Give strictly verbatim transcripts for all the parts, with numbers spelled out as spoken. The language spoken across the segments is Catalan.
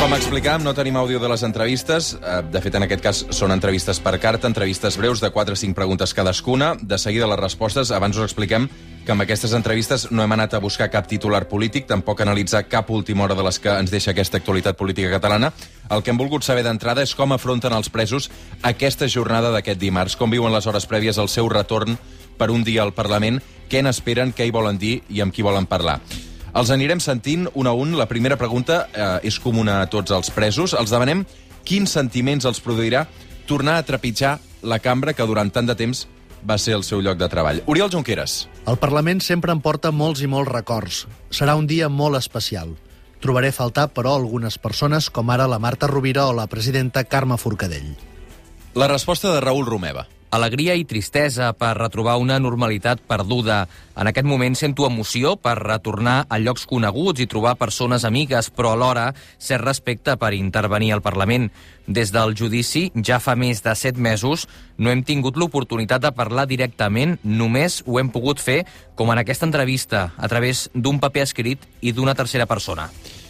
Com explicàvem, no tenim àudio de les entrevistes. De fet, en aquest cas, són entrevistes per carta, entrevistes breus de quatre a cinc preguntes cadascuna. De seguida, les respostes. Abans us expliquem que amb aquestes entrevistes no hem anat a buscar cap titular polític, tampoc analitzar cap última hora de les que ens deixa aquesta actualitat política catalana. El que hem volgut saber d'entrada és com afronten els presos aquesta jornada d'aquest dimarts, com viuen les hores prèvies al seu retorn per un dia al Parlament, què n'esperen, què hi volen dir i amb qui volen parlar. Els anirem sentint un a un. La primera pregunta eh, és comuna a tots els presos. Els demanem quins sentiments els produirà tornar a trepitjar la cambra que durant tant de temps va ser el seu lloc de treball. Oriol Junqueras. El Parlament sempre em porta molts i molts records. Serà un dia molt especial. Trobaré a faltar, però, algunes persones, com ara la Marta Rovira o la presidenta Carme Forcadell. La resposta de Raül Romeva. Alegria i tristesa per retrobar una normalitat perduda. En aquest moment sento emoció per retornar a llocs coneguts i trobar persones amigues, però alhora cert respecte per intervenir al Parlament. Des del judici, ja fa més de set mesos, no hem tingut l'oportunitat de parlar directament, només ho hem pogut fer, com en aquesta entrevista, a través d'un paper escrit i d'una tercera persona.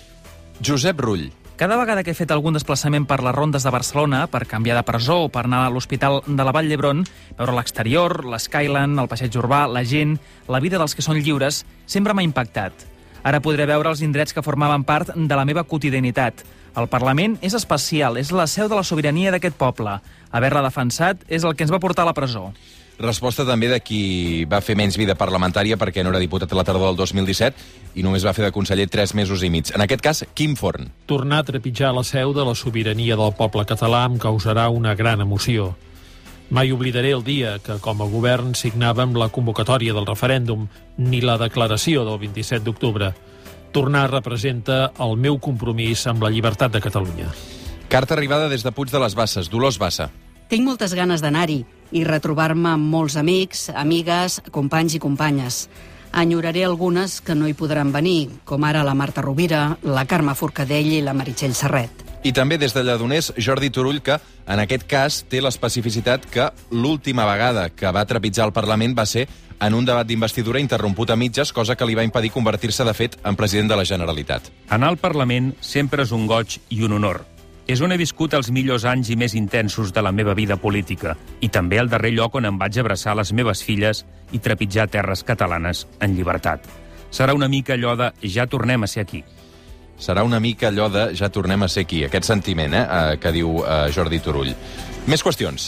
Josep Rull. Cada vegada que he fet algun desplaçament per les rondes de Barcelona, per canviar de presó o per anar a l'Hospital de la Vall d'Hebron, veure l'exterior, l'Skyline, el passeig urbà, la gent, la vida dels que són lliures, sempre m'ha impactat. Ara podré veure els indrets que formaven part de la meva quotidianitat. El Parlament és especial, és la seu de la sobirania d'aquest poble. Haver-la defensat és el que ens va portar a la presó. Resposta també de qui va fer menys vida parlamentària perquè no era diputat a la tardor del dos mil disset i només va fer de conseller tres mesos i mig. En aquest cas, Quim Forn. Tornar a trepitjar la seu de la sobirania del poble català em causarà una gran emoció. Mai oblidaré el dia que, com a govern, signàvem la convocatòria del referèndum ni la declaració del vint-i-set d'octubre. Tornar representa el meu compromís amb la llibertat de Catalunya. Carta arribada des de Puig de les Basses. Dolors Bassa. Tinc moltes ganes d'anar-hi i retrobar-me amb molts amics, amigues, companys i companyes. Enyoraré algunes que no hi podran venir, com ara la Marta Rovira, la Carme Forcadell i la Meritxell Serret. I també des de Lledoners, Jordi Turull, que en aquest cas té l'especificitat que l'última vegada que va trepitjar el Parlament va ser en un debat d'investidura interromput a mitges, cosa que li va impedir convertir-se, de fet, en president de la Generalitat. Anar al Parlament sempre és un goig i un honor. És on he viscut els millors anys i més intensos de la meva vida política, i també el darrer lloc on em vaig abraçar les meves filles i trepitjar terres catalanes en llibertat. Serà una mica allò de ja tornem a ser aquí. Serà una mica allò de ja tornem a ser aquí, aquest sentiment eh, que diu eh, Jordi Turull. Més qüestions.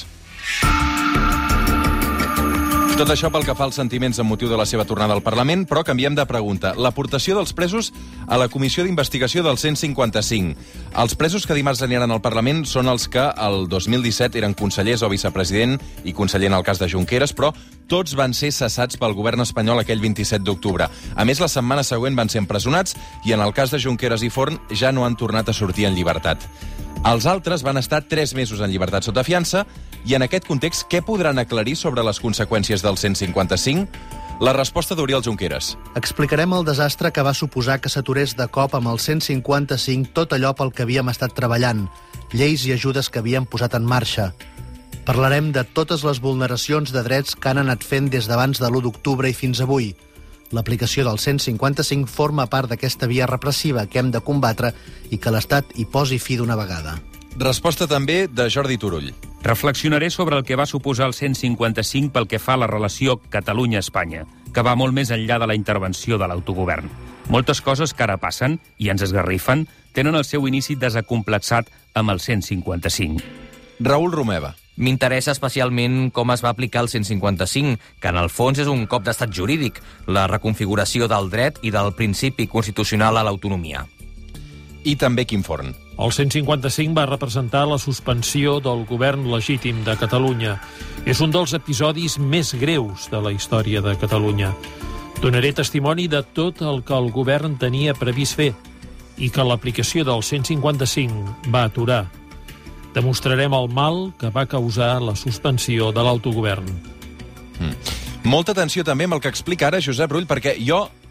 Tot això pel que fa als sentiments amb motiu de la seva tornada al Parlament, però canviem de pregunta. L'aportació dels presos a la Comissió d'Investigació del cent cinquanta-cinc. Els presos que dimarts aniran al Parlament són els que el dos mil disset eren consellers o vicepresident i conseller en el cas de Junqueras, però tots van ser cessats pel govern espanyol aquell vint-i-set d'octubre. A més, la setmana següent van ser empresonats i en el cas de Junqueras i Forn ja no han tornat a sortir en llibertat. Els altres van estar tres mesos en llibertat sota fiança i en aquest context què podran aclarir sobre les conseqüències del cent cinquanta-cinc? La resposta d'Oriol Junqueras. Explicarem el desastre que va suposar que s'aturés de cop amb el cent cinquanta-cinc tot allò pel que havíem estat treballant, lleis i ajudes que havíem posat en marxa. Parlarem de totes les vulneracions de drets que han anat fent des d'abans de l'u d'octubre i fins avui. L'aplicació del cent cinquanta-cinc forma part d'aquesta via repressiva que hem de combatre i que l'Estat hi posi fi d'una vegada. Resposta també de Jordi Turull. Reflexionaré sobre el que va suposar el cent cinquanta-cinc pel que fa a la relació Catalunya-Espanya, que va molt més enllà de la intervenció de l'autogovern. Moltes coses que ara passen i ens esgarrifen tenen el seu inici desacomplexat amb el cent cinquanta-cinc. Raül Romeva. M'interessa especialment com es va aplicar el cent cinquanta-cinc, que en el fons és un cop d'estat jurídic, la reconfiguració del dret i del principi constitucional a l'autonomia. I també Quim Forn. El cent cinquanta-cinc va representar la suspensió del govern legítim de Catalunya. És un dels episodis més greus de la història de Catalunya. Donaré testimoni de tot el que el govern tenia previst fer i que l'aplicació del cent cinquanta-cinc va aturar. Demostrarem el mal que va causar la suspensió de l'autogovern. Mm. Molta atenció també amb el que explica ara Josep Rull, perquè jo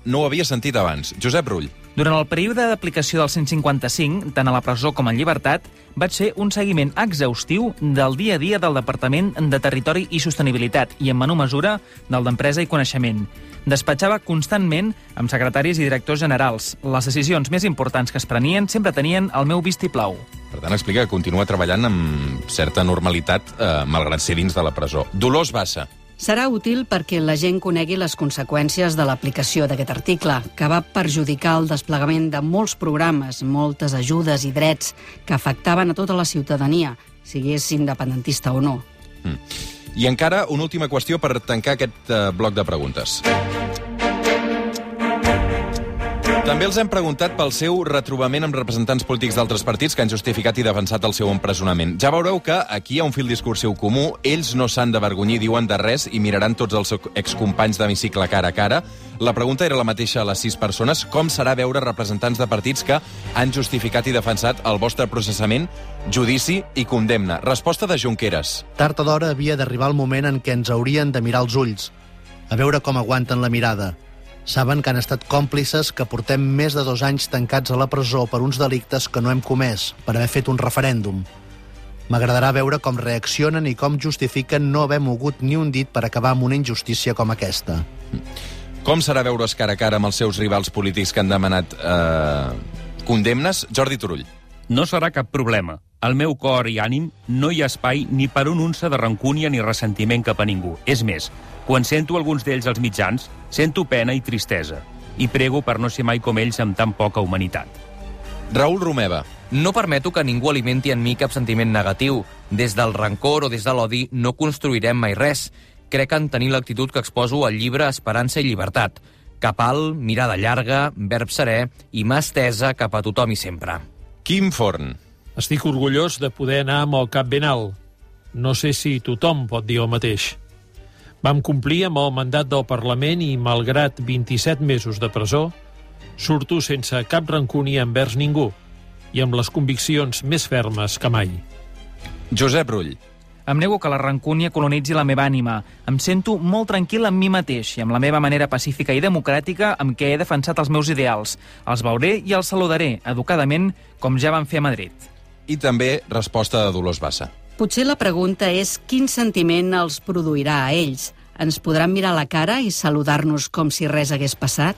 no ho havia sentit abans. Josep Rull. Durant el període d'aplicació del cent cinquanta-cinc, tant a la presó com en llibertat, vaig fer un seguiment exhaustiu del dia a dia del Departament de Territori i Sostenibilitat i, en menor mesura, del d'Empresa i Coneixement. Despatxava constantment amb secretaris i directors generals. Les decisions més importants que es prenien sempre tenien el meu vistiplau. Per tant, explica que continua treballant amb certa normalitat, eh, malgrat ser dins de la presó. Dolors Bassa. Serà útil perquè la gent conegui les conseqüències de l'aplicació d'aquest article, que va perjudicar el desplegament de molts programes, moltes ajudes i drets que afectaven a tota la ciutadania, sigués independentista o no. Mm. I encara una última qüestió per tancar aquest eh, bloc de preguntes. També els hem preguntat pel seu retrobament amb representants polítics d'altres partits que han justificat i defensat el seu empresonament. Ja veureu que aquí hi ha un fil discursiu comú, ells no s'han d'avergonyir, diuen de res, i miraran tots els excompanys d'hemicicle cara a cara. La pregunta era la mateixa a les sis persones. Com serà veure representants de partits que han justificat i defensat el vostre processament, judici i condemna? Resposta de Junqueras. Tard o d'hora havia d'arribar el moment en què ens haurien de mirar els ulls, a veure com aguanten la mirada. Saben que han estat còmplices, que portem més de dos anys tancats a la presó per uns delictes que no hem comès, per haver fet un referèndum. M'agradarà veure com reaccionen i com justifiquen no haver mogut ni un dit per acabar amb una injustícia com aquesta. Com serà veure's cara a cara amb els seus rivals polítics que han demanat eh, condemnes? Jordi Turull. No serà cap problema. Al meu cor i ànim no hi ha espai ni per un unça de rancúnia ni ressentiment cap a ningú. És més, quan sento alguns d'ells als mitjans, sento pena i tristesa. I prego per no ser mai com ells amb tan poca humanitat. Raül Romeva. No permeto que ningú alimenti en mi cap sentiment negatiu. Des del rancor o des de l'odi no construirem mai res. Crec en tenir l'actitud que exposo al llibre Esperança i Llibertat. Cap alt, mirada llarga, verb serè i mà estesa cap a tothom i sempre. Quim Forn. Estic orgullós de poder anar amb el cap ben alt. No sé si tothom pot dir el mateix. Vam complir amb el mandat del Parlament i, malgrat vint-i-set mesos de presó, surto sense cap rancúnia envers ningú i amb les conviccions més fermes que mai. Josep Rull. Em nego que la rancúnia colonitzi la meva ànima. Em sento molt tranquil amb mi mateix i amb la meva manera pacífica i democràtica amb què he defensat els meus ideals. Els veuré i els saludaré, educadament, com ja van fer a Madrid. I també resposta de Dolors Bassa. Potser la pregunta és quin sentiment els produirà a ells. Ens podran mirar a la cara i saludar-nos com si res hagués passat?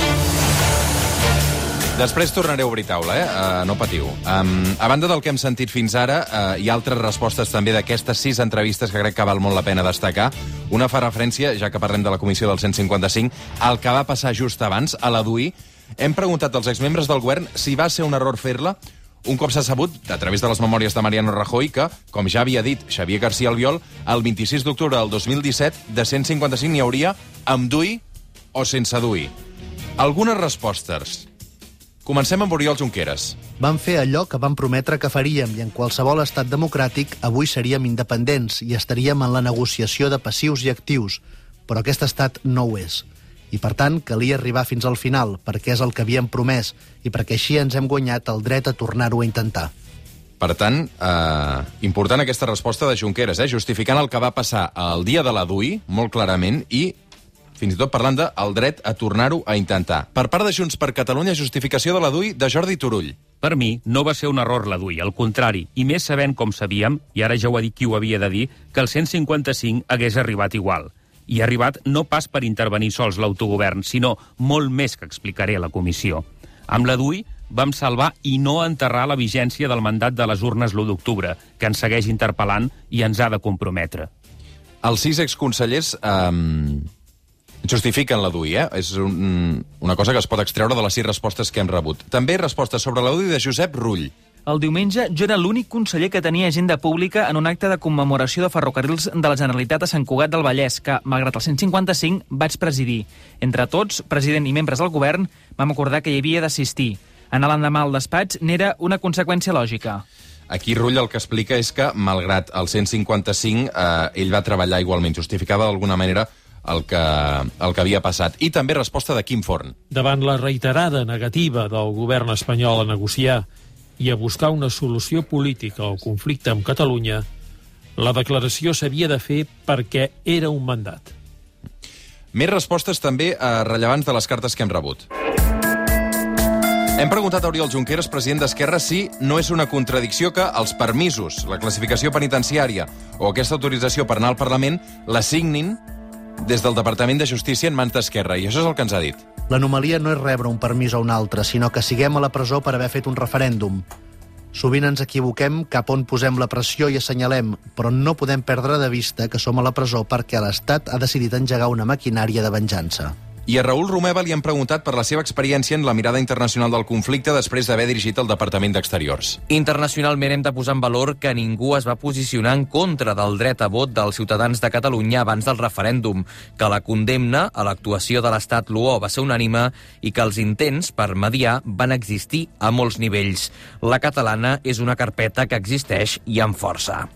Després tornaré a obrir taula, eh? Uh, no patiu. Um, a banda del que hem sentit fins ara, uh, hi ha altres respostes també d'aquestes sis entrevistes que crec que val molt la pena destacar. Una fa referència, ja que parlem de la comissió del cent cinquanta-cinc, al que va passar just abans, a la D U I. Hem preguntat als exmembres del govern si va ser un error fer-la. Un cop s'ha sabut, a través de les memòries de Mariano Rajoy, que, com ja havia dit Xavier García Albiol, el vint-i-sis d'octubre del dos mil disset, de cent cinquanta-cinc n'hi hauria amb D U I o sense D U I. Algunes respostes. Comencem amb Oriol Junqueras. Vam fer allò que vam prometre que faríem i en qualsevol estat democràtic avui seríem independents i estaríem en la negociació de passius i actius, però aquest estat no ho és. I, per tant, calia arribar fins al final, perquè és el que havíem promès i perquè així ens hem guanyat el dret a tornar-ho a intentar. Per tant, eh, important aquesta resposta de Junqueras, eh, justificant el que va passar el dia de la D U I, molt clarament, i fins i tot parlant del dret a tornar-ho a intentar. Per part de Junts per Catalunya, justificació de la D U I de Jordi Turull. Per mi, no va ser un error la D U I, al contrari, i més sabent com sabíem, i ara ja ho ha dit qui ho havia de dir, que el cent cinquanta-cinc hagués arribat igual. I ha arribat no pas per intervenir sols l'autogovern, sinó molt més que explicaré a la comissió. Amb la D U I vam salvar i no enterrar la vigència del mandat de les urnes l'u d'octubre, que ens segueix interpel·lant i ens ha de comprometre. Els sis exconsellers eh, justifiquen la D U I, eh? És un, una cosa que es pot extreure de les sis respostes que hem rebut. També respostes sobre la D U I de Josep Rull. El diumenge jo era l'únic conseller que tenia agenda pública en un acte de commemoració de ferrocarrils de la Generalitat a Sant Cugat del Vallès, que, malgrat el cent cinquanta-cinc, vaig presidir. Entre tots, president i membres del govern, vam acordar que hi havia d'assistir. Anar l'endemà al despatx n'era una conseqüència lògica. Aquí Rull el que explica és que, malgrat el cent cinquanta-cinc, eh, ell va treballar igualment. Justificava d'alguna manera el que, el que havia passat. I també resposta de Quim Forn. Davant la reiterada negativa del govern espanyol a negociar i a buscar una solució política al conflicte amb Catalunya, la declaració s'havia de fer perquè era un mandat. Més respostes també eh, rellevants de les cartes que hem rebut. Hem preguntat a Oriol Junqueras, president d'Esquerra, si no és una contradicció que els permisos, la classificació penitenciària o aquesta autorització per anar al Parlament l'assignin des del Departament de Justícia en mans d'Esquerra. I això és el que ens ha dit. L'anomalia no és rebre un permís a un altre, sinó que siguem a la presó per haver fet un referèndum. Sovint ens equivoquem cap on posem la pressió i assenyalem, però no podem perdre de vista que som a la presó perquè l'Estat ha decidit engegar una maquinària de venjança. I a Raül Romeva li han preguntat per la seva experiència en la mirada internacional del conflicte després d'haver dirigit el Departament d'Exteriors. Internacionalment hem de posar en valor que ningú es va posicionar en contra del dret a vot dels ciutadans de Catalunya abans del referèndum, que la condemna a l'actuació de l'Estat Luó va ser unànime i que els intents per mediar van existir a molts nivells. La catalana és una carpeta que existeix i amb força.